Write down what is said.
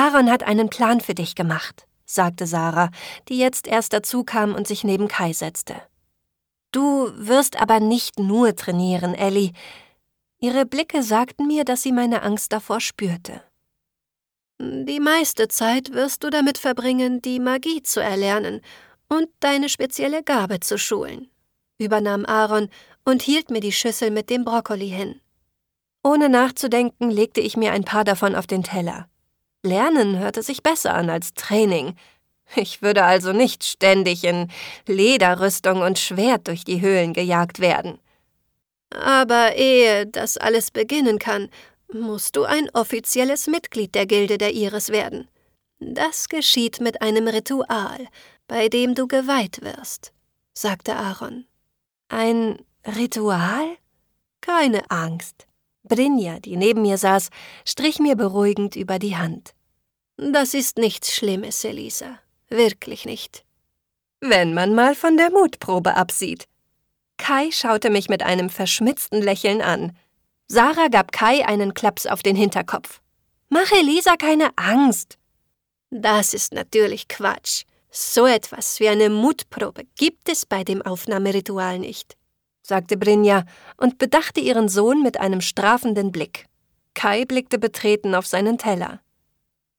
Aaron hat einen Plan für dich gemacht, sagte Sarah, die jetzt erst dazu kam und sich neben Kai setzte. Du wirst aber nicht nur trainieren, Ellie. Ihre Blicke sagten mir, dass sie meine Angst davor spürte. Die meiste Zeit wirst du damit verbringen, die Magie zu erlernen und deine spezielle Gabe zu schulen, übernahm Aaron und hielt mir die Schüssel mit dem Brokkoli hin. Ohne nachzudenken, legte ich mir ein paar davon auf den Teller. Lernen hörte sich besser an als Training. Ich würde also nicht ständig in Lederrüstung und Schwert durch die Höhlen gejagt werden. Aber ehe das alles beginnen kann, musst du ein offizielles Mitglied der Gilde der Iris werden. Das geschieht mit einem Ritual, bei dem du geweiht wirst, sagte Aaron. Ein Ritual? Keine Angst. Brynja, die neben mir saß, strich mir beruhigend über die Hand. Das ist nichts Schlimmes, Elisa. Wirklich nicht. Wenn man mal von der Mutprobe absieht. Kai schaute mich mit einem verschmitzten Lächeln an. Sarah gab Kai einen Klaps auf den Hinterkopf. Mach Elisa keine Angst. Das ist natürlich Quatsch. So etwas wie eine Mutprobe gibt es bei dem Aufnahmeritual nicht, sagte Brynja und bedachte ihren Sohn mit einem strafenden Blick. Kai blickte betreten auf seinen Teller.